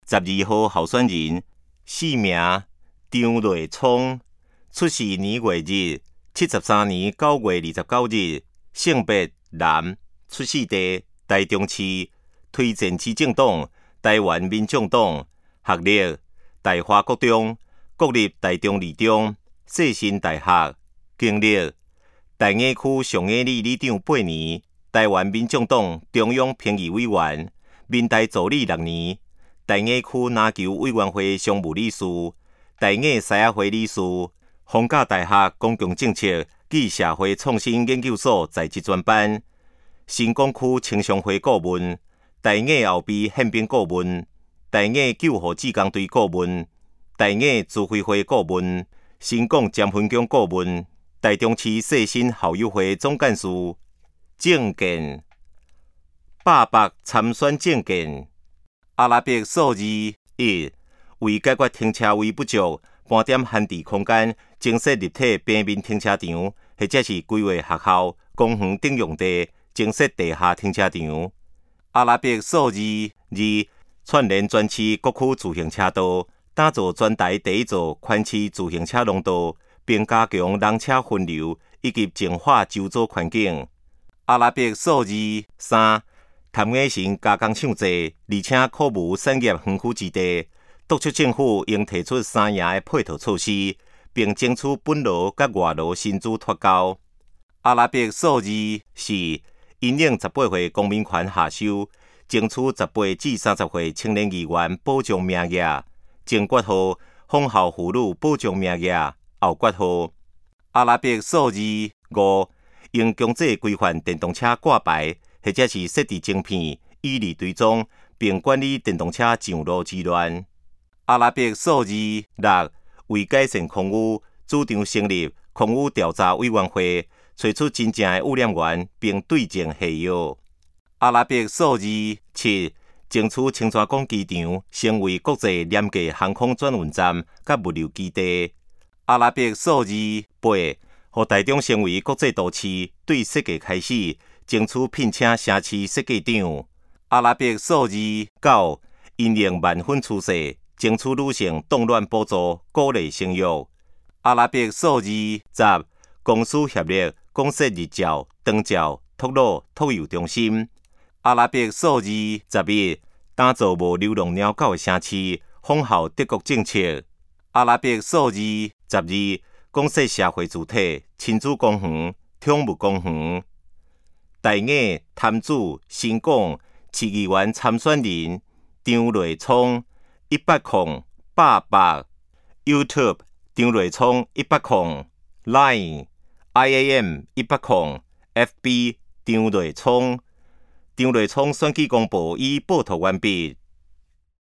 12号候选人，姓名张瑞聪，出世年月日73年9月29日，性别男，出世地台中市，推荐市政党台湾民众党，学历台华国中，国立台中二中，世新大学，经历台艺区上艺里里长8年，台湾民众党中央评议委员，民代助理6年，台艺区篮球委员会常务理事，台艺师仔会理事，逢甲大学公共政策暨社会创新研究所在职专班，新港区青商会顾问，台艺后备宪兵顾问，台艺救护志工队顾问，台艺自费会顾问，新港尖分宫顾问，台中市世新校友会总干事。政见爸爸参选政见，阿拉伯数字1，为解决停车位不足，搬点闲置空间，增设立体平面停车场，或者是规划学校、公园等用地，增设地下停车场。阿拉伯数字2，串联全市各区自行车道，打造全台第一座宽市自行车龙道，并加强人车分流以及净化周遭环境。阿拉伯数字3，潭尾城加工厂制，而且库务产业园区之地，督促政府应提出3赢的配套措施，并争取本劳甲外劳薪资脱钩。阿拉伯数字4，引领18岁公民权下修，争取18至30岁青年议员保障名额。前决号，仿效妇女保障名额。后决号。阿拉伯数字5，应强制规范电动车挂牌，或者是设置晶片，以利追踪，并管理电动车上路之乱。阿拉伯数字6，为改善空污，主张成立空污调查委员会，找出真正的污染源，并对症下药。阿拉伯数字7，争取清泉港机场成为国际廉价航空转运站甲物流基地。阿拉伯数字8，互台中成为国际都市，对设计开始，争取聘请城市设计长。阿拉伯数字9，引领慢婚趋势，争取女性冻卵补助，鼓励生育。阿拉伯数字10，公私协力，公设日照、长照、托老、托幼中心。阿拉伯数字11，打造无流浪鸟狗的城市，仿效德国政策。阿拉伯数字12，公设社会主体，亲子公园、宠物公园。台艺潭子新港市议员参选人张瑞聪10088 YouTube 张瑞聪100 Line IAM 100 FB 张瑞聪。张瑞聪选举公报已报道完毕。